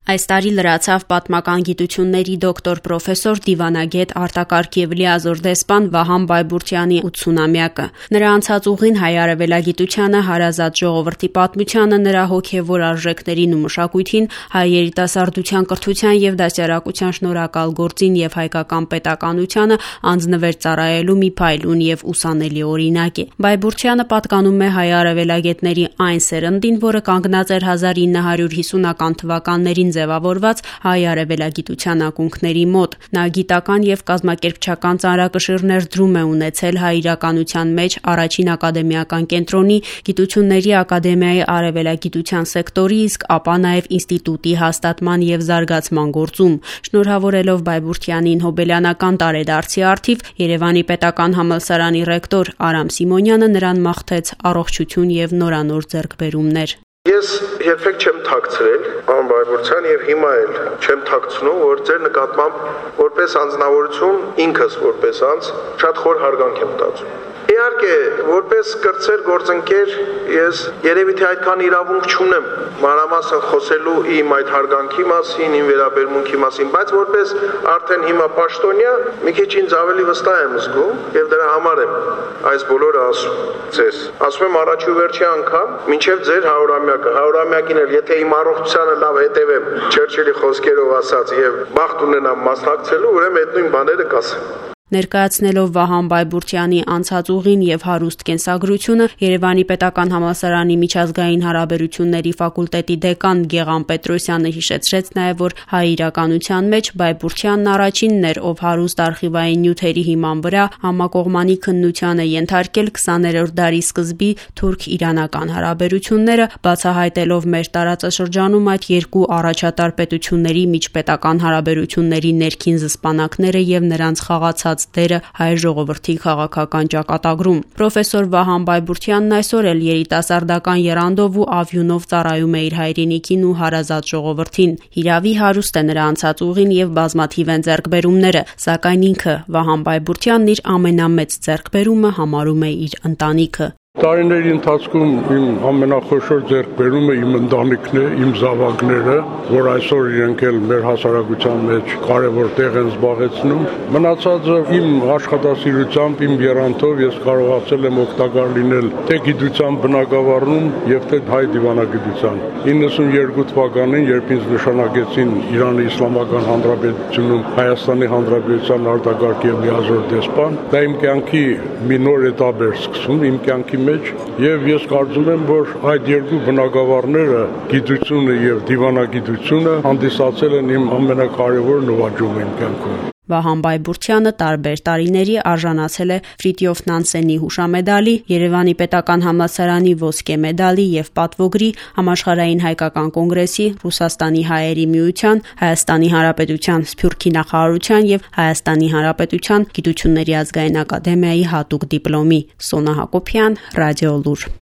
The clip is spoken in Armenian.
Այս տարի լրացավ պատմական գիտությունների դոկտոր պրոֆեսոր դիվանագետ արտակարգ և լիազոր դեսպան Վահան Բայբուրդյանի 80-ամյակը։ Նրա անցած ուղին հայ-արևելագիտությանը, հարազատ ժողովրդի պատմությանը, նրա հոգևոր արժեքներին ու մշակույթին, հայ երիտասարդության կրթության և դաստիարակության շնորհակալ գործին և հայկական պետականությանը անձնվեր ծառայելու մի փայլուն և ուսանելի օրինակ է։ Բայբուրդյանը պատկանում է հայ-արևելագետների այն սերնդին, որը կանգնած էր 1950-ական թվականներին ձևավորված հայ-արևելագիտության ակունքների մոտ։ Նա գիտական և կազմակերպչական ծանրակշիռ ներդրում է ունեցել հայ իրականության մեջ առաջին ակադեմիական կենտրոնի, Գիտությունների ակադեմիայի արևելագիտության սեկտորի, իսկ ապա նաև ինստիտուտի հաստատման և զարգացման գործում։ Շնորհավորելով Բայբուրդյանին հոբելյանական տարեդարձի առթիվ, Երևանի պետական համալսարանի ռեկտոր Արամ Սիմոնյանը նրան մաղթեց առողջություն և նորանոր ձեռքբերումներ։ Ես երբեք չեմ թաքցրել, պարոն Բայբուրդյան, եւ հիմա էլ չեմ թաքցնում, որ ձեր նկատմամբ որպես անձնավորություն, ինքս որպես անձ, շատ խոր հարգանք եմ տածում։ Իհարկե, որպես կրտսեր գործընկեր, ես երևի թե այդքան իրավունք չունեմ մանրամասն խոսելու իմ այդ հարգանքի մասին, իմ վերաբերմունքի մասին, բայց որպես արդեն հիմա պաշտոնյա, մի քիչ ինձ ավելի վստահ եմ զգում եւ դրա համար եմ այս բոլորը ասում ձեզ։ Ասում եմ առաջ ու վերջի անգամ, մինչեւ ձեր 100-ամյակը, 100-ամյակին էլ եթե իմ առողջությանը լավ հետևեմ, Չերչիլի խոսքերով ասած, եւ բախտ ունենամ մասնակցելու, ուրեմն այդ նույն բաները կասեմ։ Ներկայացնելով Վահան Բայբուրդյանի անցած ուղին և հարուստ կենսագրությունը, Երևանի պետական համալսարանի միջազգային հարաբերությունների ֆակուլտետի դեկան Գեղամ Պետրոսյանը հիշեցրեց նաև, որ հայ իրականության մեջ Բայբուրդյանն առաջինն էր, ով հարուստ արխիվային նյութերի հիման վրա համակողմանի քննության է ենթարկել 20-րդ դարի սկզբի թուրք-իրանական հարաբերությունները, բացահայտելով մեր տարածաշրջանում այդ երկու առաջատար պետությունների միջպետական հարաբերությունների ներքին զսպանակները և նրանց խաղացած դերը հայ ժողովրդի քաղաքական ճակատագրում։ Պրոֆեսոր Վահան Բայբուրդյանն այսօր էլ երիտասարդական եռանդով ու ավյունով ծառայում է իր հայրենիքին ու հարազատ ժողովրդին։ Հիրավի հարուստ է նրա անցած ուղին և բազմաթիվ են ձեռքբերումները, սակայն ինքը Վահան Բայբուրդյանն իր ամենամեծ ձեռքբերումը համարում է իր ընտանիքը։ Տարիների ընթացքում իմ ամենախոշոր ձեռքբերումը իմ ընտանիքն է, իմ զավակները, որ այսօր իրենք էլ մեր հասարակության մեջ կարևոր տեղ են զբաղեցնում։ Մնացածը իմ աշխատասիրությամբ, իմ եռանդով ես կարողացել եմ օգտակար լինել թե գիտության բնագավառում եւ թե հայ դիվանագիտության։ 92 թվականին, երբ ինձ նշանակեցին Իրանի Իսլամական Հանրապետությունում Հայաստանի Հանրապետության արտակարգ եւ լիազոր դեսպան, դա իմ կյանքի մի նոր էտապ էր սկսում, իմ կյանքի մեջ, եւ ես կարծում եմ, որ այդ երկու բնագավառները, գիտությունը եւ դիվանագիտությունը, հանդիսացել են իմ ամենակարևոր նվաճումը իմ կյանքում։ Վահան Բայբուրդյանը տարբեր տարիների արժանացել է Ֆրիտյոֆ Նանսենի հուշամեդալի, Երևանի պետական համալսարանի ոսկե մեդալի և պատվոգրի, Համաշխարհային հայկական կոնգրեսի, Ռուսաստանի հայերի միության, Հայաստանի Հանրապետության Սփյուռքի նախարարության և Հայաստանի Հանրապետության Գիտությունների ազգային ակադեմիայի հատուկ դիպլոմի։ Սոնա Հակոբյան, Ռադիոլուր։